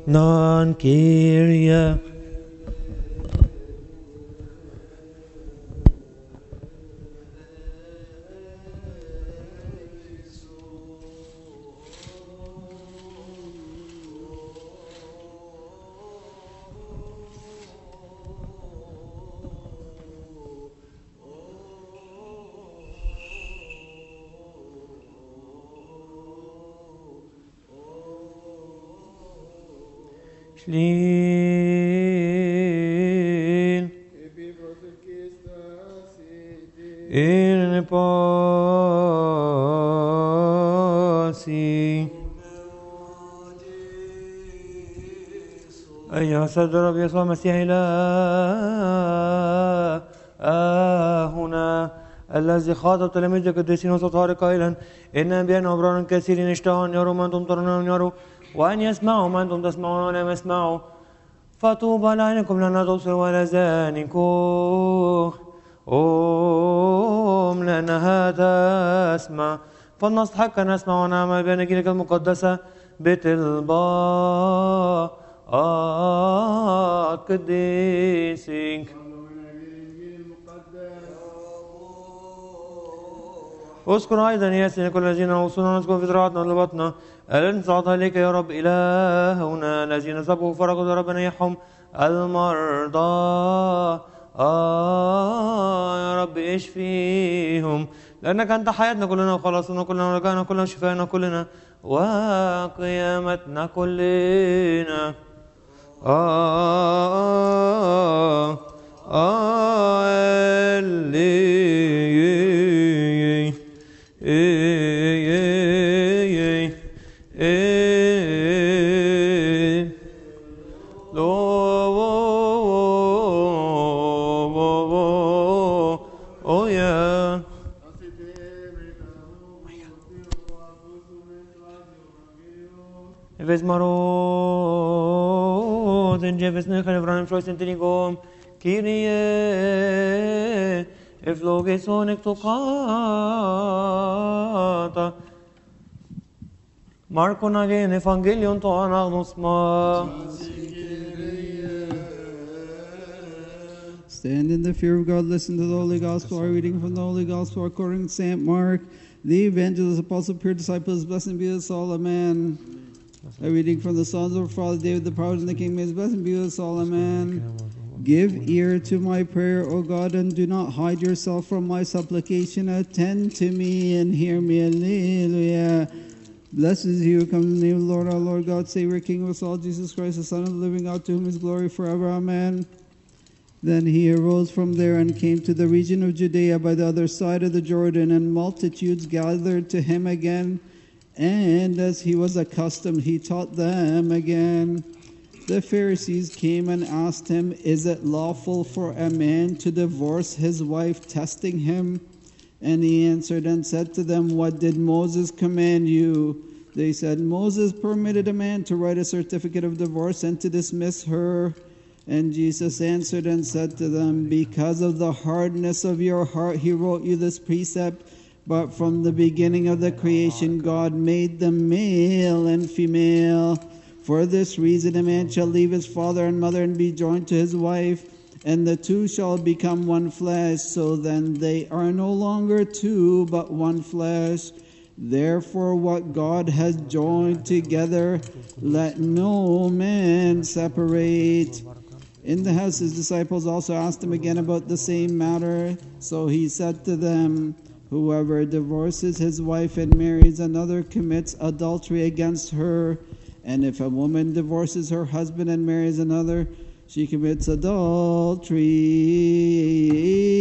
non Kyrie. Shlil in posi أيها السيد الرب يسوع المسيح إلهنا الذي خاطب تلاميذ القديسين وسطار قائلا إن أنبياء وأبرار كثيرين اشتهوا أن يروا ما أنتم ترون أن يروا وأن يسمعوا ما أنتم تسمعون ولم يسمعوا فطوبى لعينكم لأنها تبصر ولذانكم لأنها تسمع فلنستحق أن نسمع ونعمل بأناجيلك المقدسة بطلبات قديسك. اذكر أيضا يا سيدنا كل الذين أوصونا نذكر في ذراعتنا ولبطنا الذين صعدها إليك يا رب إلهنا الذين سبقوا فرقوا يا رب نيحهم المرضى يا رب اشفيهم لأنك أنت حياتنا كلنا وخلاصنا كلنا ورجعنا كلنا وشفاءنا كلنا وقيامتنا كلنا. Vesmarot en Jefesne Khalevran Flois Entenigom Kyrie Eflogeson Ektokata Marko Nagen Evangelion to Anagnosma. Stand in the fear of God, listen to the Holy Gospel. Our reading from the Holy Gospel according to St. Mark, the evangelist, apostle, pure disciples, blessed be us all, amen. A reading from the Psalms of our Father David, the prophet and the King, may his blessing be with us all, amen. Give ear to my prayer, O God, and do not hide yourself from my supplication. Attend to me and hear me, alleluia. Blessed is he who comes in the name of the Lord, our Lord God, Savior, King of us all, Jesus Christ, the Son of the living God, to whom is glory forever, amen. Then he arose from there and came to the region of Judea by the other side of the Jordan, and multitudes gathered to him again. And as he was accustomed, he taught them again. The Pharisees came and asked him, is it lawful for a man to divorce his wife, testing him? And he answered and said to them, what did Moses command you? They said, Moses permitted a man to write a certificate of divorce and to dismiss her. And Jesus answered and said to them, because of the hardness of your heart, he wrote you this precept. But from the beginning of the creation, God made them male and female. For this reason, a man shall leave his father and mother and be joined to his wife, and the two shall become one flesh. So then they are no longer two, but one flesh. Therefore, what God has joined together, let no man separate. In the house, his disciples also asked him again about the same matter. So he said to them, whoever divorces his wife and marries another commits adultery against her. And if a woman divorces her husband and marries another, she commits adultery.